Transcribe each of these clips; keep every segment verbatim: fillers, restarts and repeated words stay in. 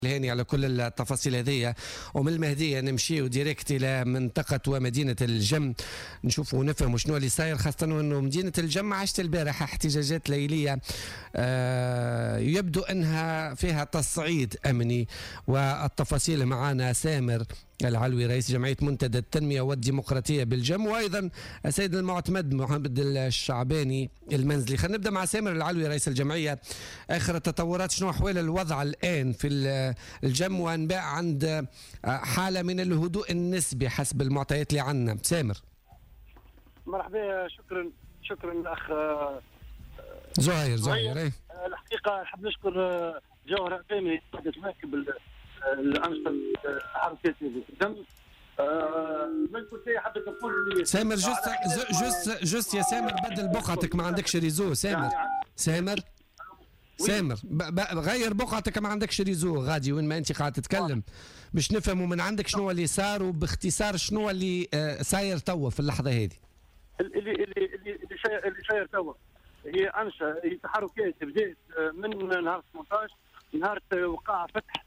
الهاني على كل التفاصيل هذه. ومن المهدية نمشي ديريكت إلى منطقة ومدينة الجم نشوفوا ونفهموا شنو اللي صاير، خاصة أنه مدينة الجم عشت البارحة احتجاجات ليلية آه يبدو أنها فيها تصعيد أمني. والتفاصيل معنا سامر العلوي رئيس جمعية منتدى التنمية والديمقراطية بالجم، وأيضا السيد المعتمد محمد الشعباني المنزلي. خلينا نبدأ مع سامر العلوي رئيس الجمعية. آخر التطورات، شنو أحوال الوضع الآن في الجم وأنباء عند حالة من الهدوء النسبي حسب المعطيات اللي عندنا؟ سامر. مرحبا، شكرا شكرا أخ زهير. زهير ايه الحقيقة نحب نشكر جوهر عقيمي حدث ماكب الأنشطة الحركات في الدم. من كل شيء حبيت نقول سامر جست جست جست يا سامر بدل بقعتك، ما عندكش ريزو سامر. سامر سامر غير بقعتك، ما عندكش ريزو غادي وين ما انت قاعد تتكلم باش نفهموا من عندك شنو اللي صار، وباختصار شنو اللي صاير توا في اللحظه هذه. اللي اللي اللي اللي صاير توا هي انشا هي تحركات بدات من نهار ثمانية عشر، نهار وقع فتح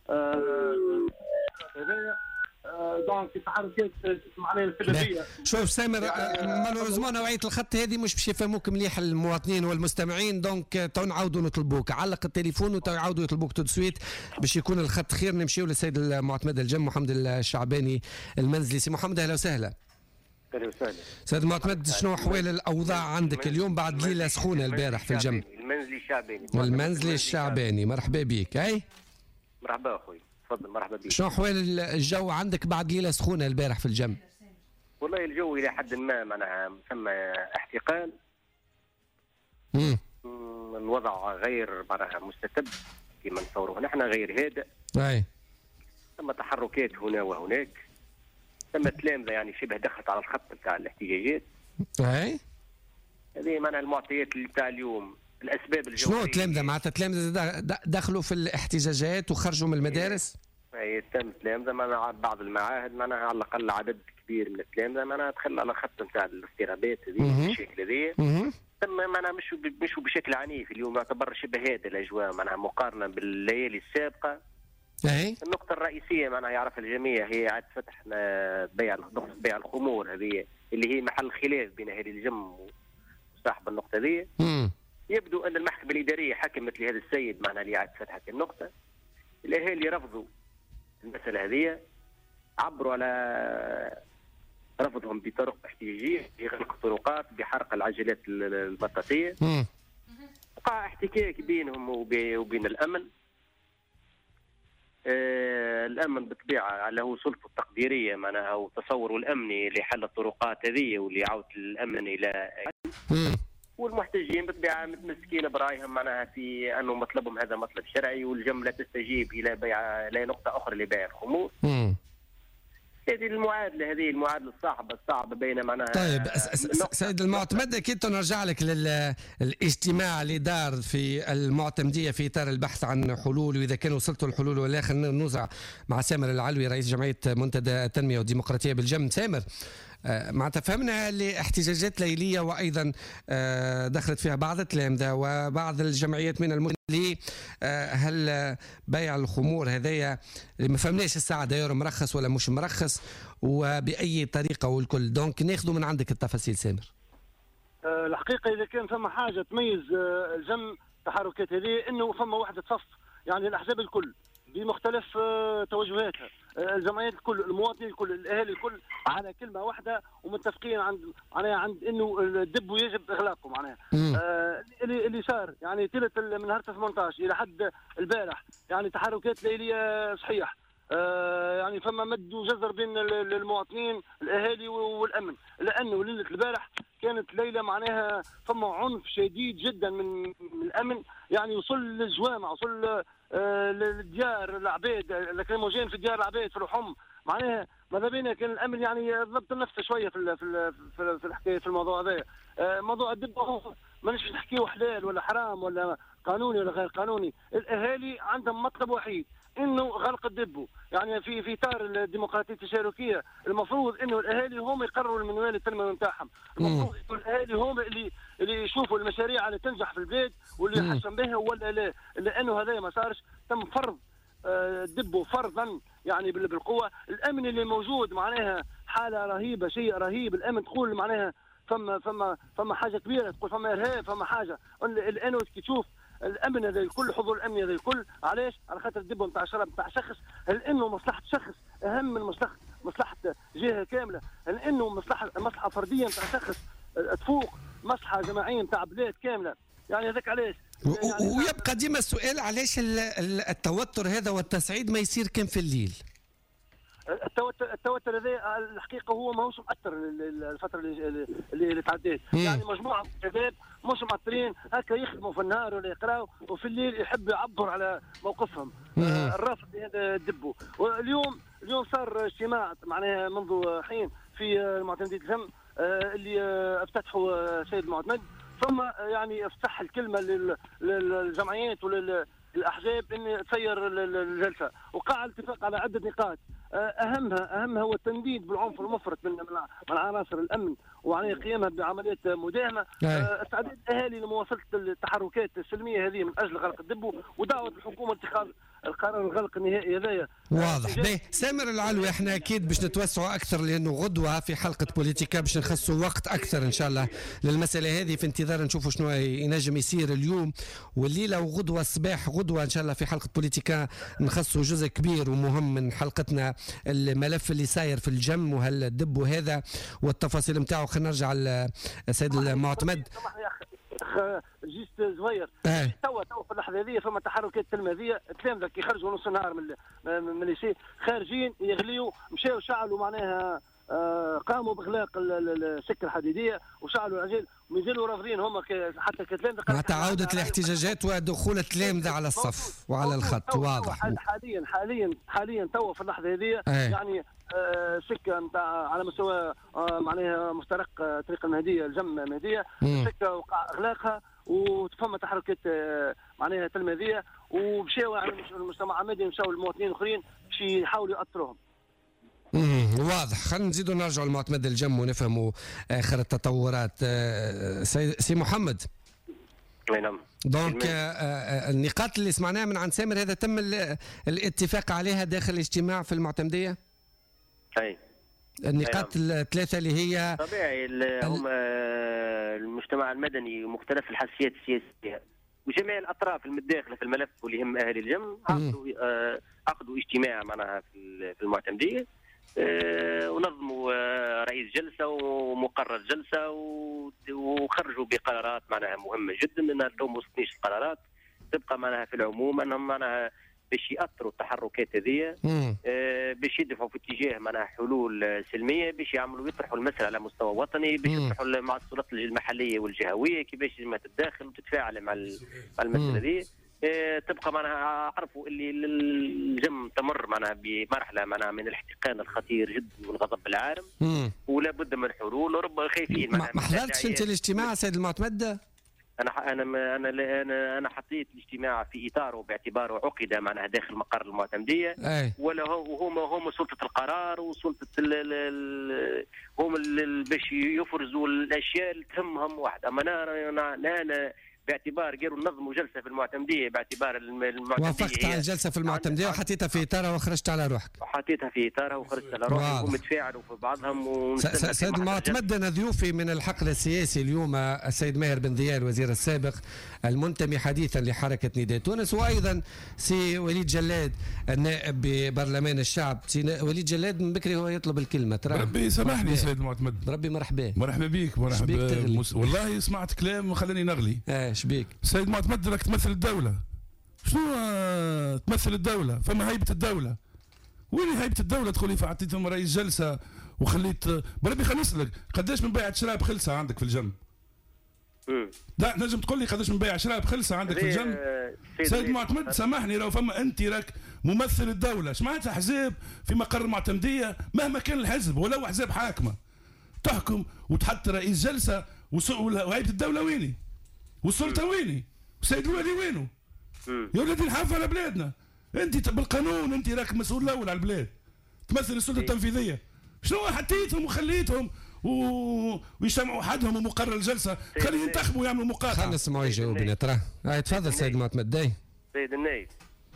هذايا دونك تحركات معناها الفلبيه. شوف سامر، مالوريزمون نوعيه الخط هذه مش باش يفهموك مليح المواطنين والمستمعين، دونك تو نعاودوا نطلبوك علق التليفون وتو يعاودوا يطلبوك تو سويت باش يكون الخط خير. نمشيو للسيد المعتمد الجم محمد الشعباني المنزلي. سي محمد اهلا وسهلا. اهلا وسهلا سيد المعتمد، شنو احوال الاوضاع عندك اليوم بعد ليله سخونه البارح في الجم؟ المنزلي الشعباني. المنزلي الشعباني، مرحبا بك. اي مرحبا اخوي، تفضل. مرحبا بك. شنو احوال الجو عندك بعد ليله سخونه البارح في الجم؟ والله الجو الى حد ما معناها ثم احتقان. امم الوضع غير معناها مستتب كما نتصوروه نحن، غير هادئ. اي ثم تحركات هنا وهناك، ثم تلامذه يعني شبه دخلت على الخط بتاع الاحتجاجات. اي هذه معناها المعطيات اللي بتاع اليوم. الاسباب الجويه شنو تلامذه؟ معناتها تلامذه دخلوا في الاحتجاجات وخرجوا من المدارس؟ اي تم تلامذه معناها بعض المعاهد معناها على الاقل عدد كبير من التلامذه معناها دخل على خط نتاع الاضطرابات هذه بالشكل هذه. ثم معناها مش مش بشكل عنيف. اليوم يعتبر شبه هادئ الاجواء معناها مقارنه بالليالي السابقه. اي النقطه الرئيسيه معناها يعرف الجميع هي عاد فتح بيع بيع الخمور هذه اللي هي محل خلاف بين اهالي الجم وصاحب النقطه هذه. يبدو ان المحكمه الاداريه حكمت لهذا السيد معناها اللي عاد فتح هذه النقطه. الاهالي رفضوا المساله هذه، عبروا على رفضهم بطرق احتجاجيه بغلق الطرقات، بحرق العجلات المطاطيه. وقع احتكاك بينهم وبين الامن. آه الامن بالطبيعه له سلطه التقديريه معناها وتصوره الامني لحل الطرقات هذه ولعوده الامن الى والمحتجين بالطبيعه متمسكين برايهم معناها في انه مطلبهم هذا مطلب شرعي، والجم لا تستجيب الى بيع لا نقطه اخرى لبيع الخمور. هذه المعادله هذه المعادله الصعبه الصعبه بين معناها. طيب سيد المعتمد، اكيد نرجع لك للاجتماع اللي دار في المعتمديه في اطار البحث عن حلول، واذا كان وصلتوا الحلول ولا. خلينا نوزع مع سامر العلوي رئيس جمعيه منتدى التنميه والديمقراطيه بالجم. سامر، معناتها فهمنا الاحتجاجات ليليه وايضا دخلت فيها بعض التلامذه وبعض الجمعيات من المدن اللي هل بيع الخمور هذايا اللي ما فهمناش الساعه داير مرخص ولا مش مرخص وباي طريقه والكل. دونك ناخذوا من عندك التفاصيل سامر. الحقيقه اذا كان ثم حاجه تميز الجم تحركات هذه انه ثم وحده صف، يعني الاحزاب الكل بمختلف توجهاتها، الجمعيات الكل، المواطنين الكل، الاهالي الكل على كلمه واحده ومتفقين عند معناها عند انه الدب يجب اغلاقه معناها. آه اللي اللي صار يعني ثلث من نهار ثمانية عشر الى حد البارح يعني تحركات ليليه صحيح. آه يعني فما مد وجزر بين المواطنين الاهالي والامن، لانه ليله البارح كانت ليله معناها فما عنف شديد جدا من, من الامن، يعني وصل للجوامع، وصل آه للديار العباد، اللاكريموجين في ديار العباد في الحم معناها. ماذا بينا كان الامن يعني ضبط النفس شويه في في في, في الحكايه في الموضوع هذا. آه موضوع الدب مانيش نحكيو حلال ولا حرام ولا قانوني ولا غير قانوني، الاهالي عندهم مطلب وحيد انه غلق الدبو. يعني في في اطار الديمقراطيه التشاركيه المفروض انه الاهالي هم يقرروا المنوال التنموي نتاعهم، المفروض انه الاهالي هم اللي اللي يشوفوا المشاريع اللي تنجح في البلاد واللي يحسن بها ولا لا، لانه هذا ما صارش. تم فرض دبوا فرضا يعني بالقوه. الامن اللي موجود معناها حاله رهيبه، شيء رهيب. الامن تقول معناها فما فما فما حاجه كبيره، تقول فما ارهاب، فما حاجه. الان كي تشوف الامن هذا الكل، حضور الامن هذا الكل، علاش؟ على خاطر الدبه نتاع شراب نتاع شخص. هل انه مصلحه شخص اهم من مصلحه مصلحه جهه كامله؟ هل انه مصلحه مصلحه فرديه نتاع شخص تفوق مصلحه جماعيه نتاع بلاد كامله؟ يعني هذاك علاش يعني ويبقى ديما السؤال علاش التوتر هذا والتصعيد ما يصير كان في الليل؟ التوتر التوتر هذا الحقيقه هو ماهوش مأثر الفتره اللي اللي تعديت. يعني مجموعه من الشباب مش معطلين هكا يخدموا في النهار ولا يقراوا، وفي الليل يحب يعبر على موقفهم آه الرافض لهذا الدبو. واليوم اليوم صار اجتماع معناها منذ حين في المعتمدية الجم آه اللي آه افتتحوا السيد معتمد، ثم يعني افتح الكلمه للجمعيات وللاحزاب ان تسير الجلسه، وقع الاتفاق على عده نقاط. اهمها اهمها هو التنديد بالعنف المفرط من من عناصر الامن وعليه قيامها بعمليات مداهمه. استعداد الاهالي لمواصله التحركات السلميه هذه من اجل غلق الدبو، ودعوه الحكومه اتخاذ القرار الغلق النهائي هذايا. واضح. باهي سامر العلوي، احنا اكيد باش نتوسعوا اكثر لانه غدوه في حلقه بوليتيكا باش نخصوا وقت اكثر ان شاء الله للمساله هذه، في انتظار نشوفوا شنو ينجم يصير اليوم والليله وغدوه الصباح. غدوه ان شاء الله في حلقه بوليتيكا نخصوا جزء كبير ومهم من حلقتنا الملف اللي صاير في الجم وهالدب هذا والتفاصيل نتاعو. خلينا نرجع للسيد المعتمد. جيست صغير توا توا في اللحظه هذه فما تحركات تلميذيه، التلامذه كي خرجوا نص النهار من من الليسي خارجين يغليوا، مشاو شعلوا معناها آه قاموا باغلاق السكه الحديديه وشعلوا العجل، ومازالوا رافضين هم حتى كتلامذه. معناتها عوده الاحتجاجات ودخول التلامذه على الصف وعلى الخط. واضح. حاليا حاليا حاليا توا في اللحظه هذه يعني آه سكه نتاع على مستوى آه معناها مفترق آه طريق المهديه الجم المهديه، سكه وقع اغلاقها وتفهم تحركات آه معناها تلميذيه، ومشاو على المجتمع المدني، مشاو المواطنين الاخرين باش يحاولوا ياثروهم. امم واضح. خلينا نزيدوا نرجعوا لمعتمد الجم ونفهموا اخر التطورات. سي, سي محمد. نعم. دونك النقاط اللي سمعناها من عند سامر هذا تم الاتفاق عليها داخل الاجتماع في المعتمديه؟ اي النقاط الثلاثه اللي هي طبيعي هم المجتمع المدني ومختلف الحساسيات السياسيه وجميع الاطراف المتداخله في الملف واللي يهم اهالي الجم عقدوا عقدوا اجتماع معناها في المعتمديه، أه ونظموا أه رئيس جلسه ومقرر جلسه وخرجوا بقرارات معناها مهمه جدا. انها لو ما وصلتنيش القرارات تبقى معناها في العموم انهم معناها باش ياثروا التحركات هذه أه باش يدفعوا في اتجاه معناها حلول سلميه، باش يعملوا يطرحوا المسألة على مستوى وطني، باش يطرحوا مع السلطات المحليه والجهويه كيفاش ما تتداخل وتتفاعل مع المسألة هذه. تبقى معناها عرفوا اللي الجم تمر معناها بمرحله معناها من الاحتقان الخطير جدا والغضب العارم، ولا بد من حلول وربما خايفين. ما حضرتش انت الاجتماع سيد المعتمد؟ انا انا انا انا حطيت الاجتماع في اطاره باعتباره عقد معناها داخل مقر المعتمديه، ولا هم هم سلطه القرار وسلطه هم باش يفرزوا الاشياء اللي تهمهم واحد. اما انا انا, أنا باعتبار قالوا نظموا جلسه في المعتمديه باعتبار المعتمديه وافقت على الجلسه في المعتمديه وحطيتها في اطارها وخرجت على روحك. وحطيتها في اطارها وخرجت على روحي ومتفاعلوا في بعضهم. سيد المعتمد، انا ضيوفي من الحقل السياسي اليوم السيد ماهر بن ذيال الوزير السابق المنتمي حديثا لحركه نداء تونس، وايضا سي وليد جلاد النائب ببرلمان الشعب. سي وليد جلاد من بكري هو يطلب الكلمه. ترى ربي سامحني سيد المعتمد. ربي مرحبا. مرحبا بك. مرحبا مس... والله سمعت كلام وخلاني نغلي. اه شبيك؟ سيد معتمد راك تمثل الدولة. شنو آه تمثل الدولة؟ فما هيبة الدولة. وين هيبة الدولة؟ تقولي فعطيتهم رئيس جلسة وخليت بربي خليني نسألك قداش من بيعة شراب خلصة عندك في الجنب؟ امم لا نجم تقول لي قداش من بيع شراب خلصة عندك في الجنب؟ سيد معتمد سامحني لو فما انت راك ممثل الدولة، شمعت حزب في مقر المعتمدية مهما كان الحزب ولو حزب حاكمة تحكم وتحط رئيس جلسة وهيبة الدولة ويني؟ والسلطه ويني؟ والسيد الوالي وينه؟ يا ولدي نحافظوا على بلادنا. انت بالقانون انت راك المسؤول الاول على البلاد، تمثل السلطه التنفيذيه. شنو حطيتهم وخليتهم و... ويجتمعوا وحدهم ومقرر الجلسه، خليهم ينتخبوا ويعملوا مقاطعه. خلينا نسمعوا يجاوبنا. ترى هاي تفضل سيد معتمد. سيد النايب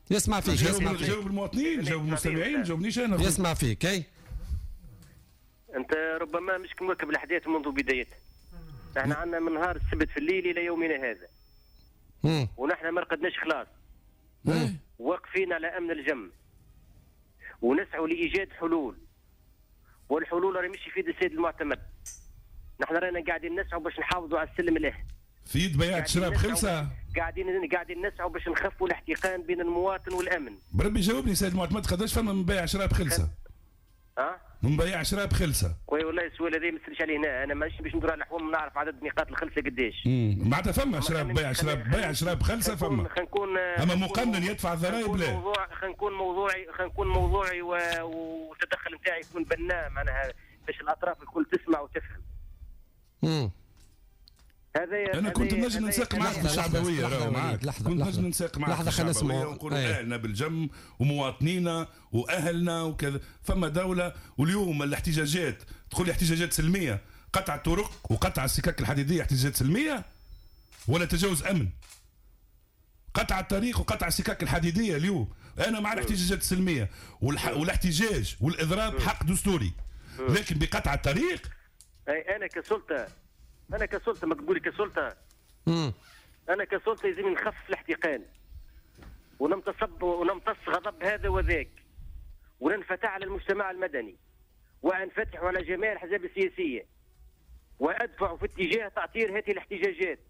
يسمع فيك يسمع فيك جاوب المواطنين، جاوب المستمعين، جاوبنيش انا. يسمع فيك. اي انت ربما مش مواكب الاحداث منذ بدايتها. احنا عندنا من نهار السبت في الليل الى يومنا هذا. امم ونحن ما رقدناش خلاص. إيه. واقفين على امن الجم. ونسعوا لايجاد حلول. والحلول راهي مش في يد السيد المعتمد. نحن رانا قاعدين نسعوا باش نحافظوا على السلم الاهلي. في يد بياع شراب خلصه. قاعدين قاعدين نسعوا باش نخفوا الاحتقان بين المواطن والامن. بربي جاوبني سيد المعتمد، قداش فما من بياع شراب خلصه؟ ها؟ من بياع شراب خلصه. وي والله السؤال هذا ما نسالش عليه هنا، انا ماشي باش ندور على الحوم نعرف عدد نقاط الخلصه قداش. معناتها فما شراب بيع شراب بيع شراب خلصه فما. خلينا نكون اما مقنن يدفع الضرائب لا. موضوع خلينا نكون موضوعي خلينا نكون موضوعي والتدخل نتاعي يكون بناء معناها باش الاطراف الكل تسمع وتفهم. امم هذا انا كنت نجم نساق معك في الشعبويه راهو معك. كنت نجم نساق معك في الشعبويه ونقول اهلنا بالجم ومواطنينا واهلنا وكذا. فما دوله واليوم الاحتجاجات تقول لي احتجاجات سلميه، قطع الطرق وقطع السكك الحديديه احتجاجات سلميه ولا تجاوز امن؟ قطع الطريق وقطع السكك الحديديه اليوم انا مع الاحتجاجات السلميه والح... والاحتجاج والاضراب حق دستوري، لكن بقطع الطريق اي انا كسلطه انا كسلطه ما تقولي كسلطه امم انا كسلطه يلزمني نخفف الاحتقان ونمتص ونمتص غضب هذا وذاك وننفتح على المجتمع المدني وانفتح على جميع الاحزاب السياسيه وادفع في اتجاه تعطير هذه الاحتجاجات.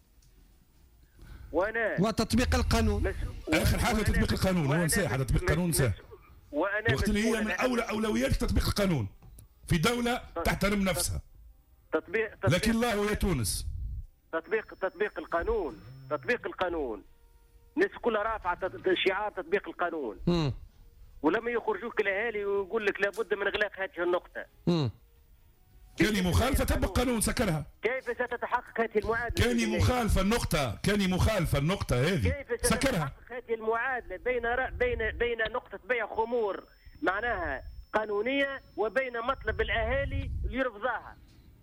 وانا وتطبيق القانون مس... اخر حاجه تطبيق القانون. هو نساء على تطبيق القانون نساء. وانا وقت اللي هي من اولى اولويات تطبيق القانون في دوله تحترم نفسها. تطبيق, تطبيق لكن الله يا تونس تطبيق تطبيق القانون تطبيق القانون الناس كلها رافعه شعار تطبيق القانون. امم ولما يخرجوك الاهالي ويقول لك لابد من اغلاق هذه النقطه. امم كان مخالفه طبق قانون سكرها. كيف ستتحقق هذه المعادله؟ كان مخالفه النقطه كان مخالفه النقطه هذه كيف سكرها. هذه المعادله بين بين بين نقطه بيع خمور معناها قانونيه وبين مطلب الاهالي اللي يرفضها؟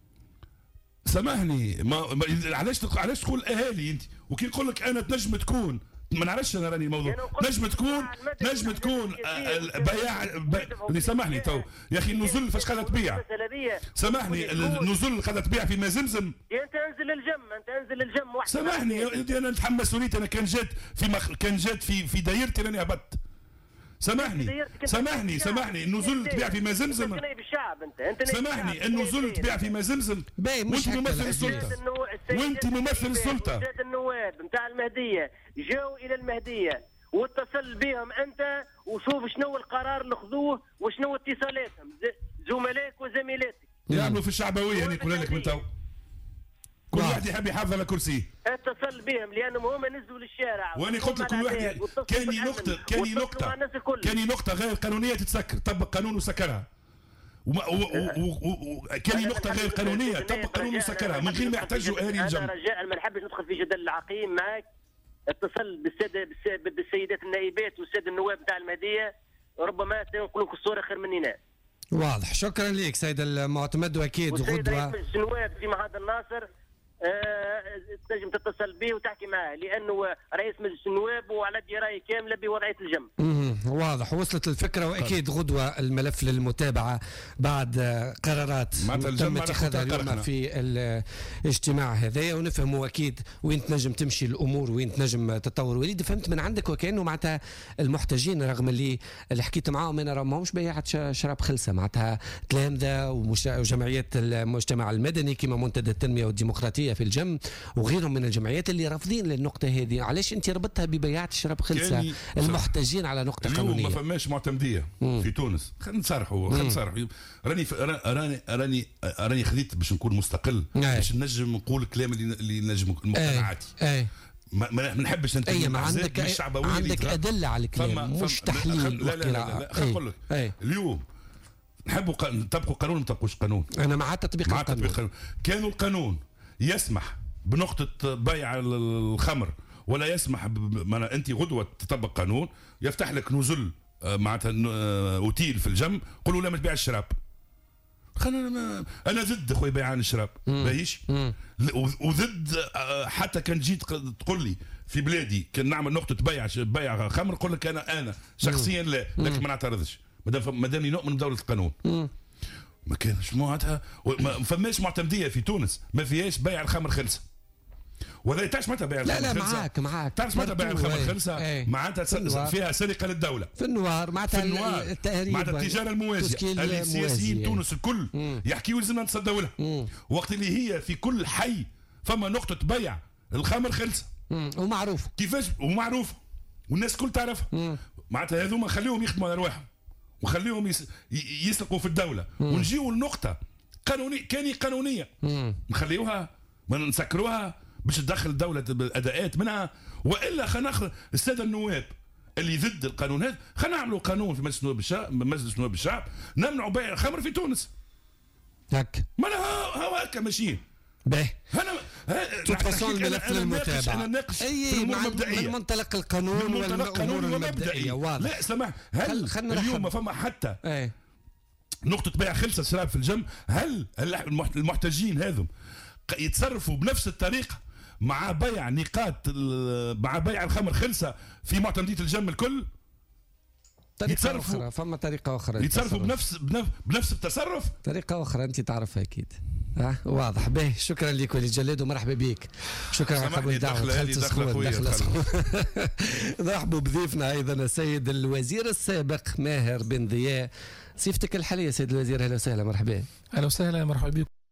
سامحني ما, ما علاش علاش تقول اهالي انت وكي نقول لك انا تنجم تكون ما نعرفش انا راني الموضوع نجم تكون نجم تكون بياع اللي سامحني تو يا اخي النزل فاش قاعده تبيع؟ سامحني النزل قاعده تبيع في مازمزم. انت انزل الجم انت انزل الجم وحده. سامحني انا نتحمس وليت انا كان جات في مخ... كان جات في في دايرتي راني هبطت. سامحني سامحني سامحني النزل تبيع في مازمزم. سامحني النزل تبيع في مازمزم وانت ممثل السلطه وانت ممثل السلطه. النواب نتاع المهديه جاوا الى المهديه واتصل بهم انت وشوف شنو القرار اللي خذوه وشنو اتصالاتهم زملائك وزميلاتك. يعملوا في الشعبويه انا نقول لك من تو كل واحد يحب يحافظ على كرسيه. اتصل بهم لانهم هما نزلوا للشارع. وانا قلت لك كل واحد كاني نقطه كاني نقطه كاني نقطه غير قانونيه تتسكر طبق قانون وسكرها. وكاني نقطه غير قانونيه طبق قانون وسكرها من غير ما يحتاجوا اهالي الجنب. انا رجاء ما نحبش ندخل في جدل العقيم معك. اتصل بالساده بالسيدات النائبات والساده النواب نتاع المهديه ربما تنقلوا لك الصوره خير مننا. واضح. شكرا لك سيد المعتمد واكيد غدوه. والسيد رئيس النواب في معهد الناصر تنجم آه تتصل به وتحكي معه لانه رئيس مجلس النواب وعلى درايه كامله بوضعيه الجم. واضح وصلت الفكره واكيد غدوه الملف للمتابعه بعد قرارات تم اتخاذها اليوم في الاجتماع هذايا ونفهموا اكيد وين تنجم تمشي الامور وين تنجم تطور. وليد فهمت من عندك وكانه معناتها المحتجين رغم اللي اللي حكيت معاهم انا راه ماهمش بياعة شراب خلسه معناتها تلامذه وجمعيات المجتمع المدني كما منتدى التنميه والديمقراطيه في الجم وغيرهم من الجمعيات اللي رافضين للنقطه هذه. علاش انت ربطها ببياعة الشراب خلسه المحتجين على نقطه اليوم قانونيه؟ ما فماش معتمديه مم. في تونس. خلينا نصارحوا خلينا نصارحوا راني راني راني راني خذيت باش نكون مستقل باش نجم نقول الكلام اللي اللي نجم مقتنعاتي. اي ما, ما نحبش ننتهي أي ما عندك الشعبويه عندك ادله على الكلام مش تحليل. لا لا لا, لا خلينا نقول لك اليوم نحبوا نطبقوا قانون ما نطبقوش قانون. انا مع تطبيق مع القانون. تطبيق كانوا القانون يسمح بنقطه بيع الخمر ولا يسمح انت غدوه تطبق قانون يفتح لك نزل معناتها اوتيل في الجنب قولوا لا ما تبيع الشراب خلينا انا ضد خويا بيعان الشراب باهيش، وضد حتى كان جيت تقول لي في بلادي كان نعمل نقطه بيع بيع خمر نقول لك انا انا شخصيا لا، لكن ما نعترضش مادام مادامني نؤمن بدوله القانون. مم. ما كانش معناتها ما فماش معتمديه في تونس ما فيهاش بيع الخمر خلصه. ولا تعرف متى بيع الخمر لا لا خلصة؟ معاك معاك تعرف متى بيع الخمر خلصه؟ ايه. معناتها فيها سرقه للدوله في النوار، معناتها التهريب، معناتها التجاره الموازيه اللي السياسيين تونس الكل يحكيوا لازمنا نتصدوا لها. وقت اللي هي في كل حي فما نقطه بيع الخمر خلصه ومعروف كيفاش ومعروف والناس الكل تعرفها. معناتها هذوما خليهم يخدموا على رواحهم وخليهم يس... يسلقوا في الدوله ونجيو لنقطه قانونيه كاني قانونيه نخليوها ما نسكروها باش تدخل الدوله بالاداءات منها. والا خلينا ناخذ الساده النواب اللي ضد القانون هذا، خلينا نعملوا قانون في مجلس نواب الشعب مجلس نواب الشعب نمنعوا بيع الخمر في تونس. هك ما انا هاو هكا ماشيين باهي. انا تفصل الملف للمتابعه انا ناقش اي في الامور المبدئيه من منطلق القانون والامور المبدئيه. واضح. لا سمح، هل اليوم ما فما حتى ايه؟ نقطه بيع خلصه الشراب في الجم، هل المحتجين هذم يتصرفوا بنفس الطريقه مع بيع نقاط مع بيع الخمر خلصه في معتمديه الجم الكل؟ يتصرفوا أخرى. فما طريقه اخرى يتصرفوا بنفس بنفس التصرف، طريقه اخرى انت تعرفها اكيد. ها واضح. به شكرا لك وليد جلاد ومرحبا بك. شكرا على قبول الدعوه. نرحبوا بضيفنا ايضا السيد الوزير السابق ماهر بن ضياء. صفتك الحاليه سيد الوزير، اهلا وسهلا. مرحبا. اهلا وسهلا مرحبا بك.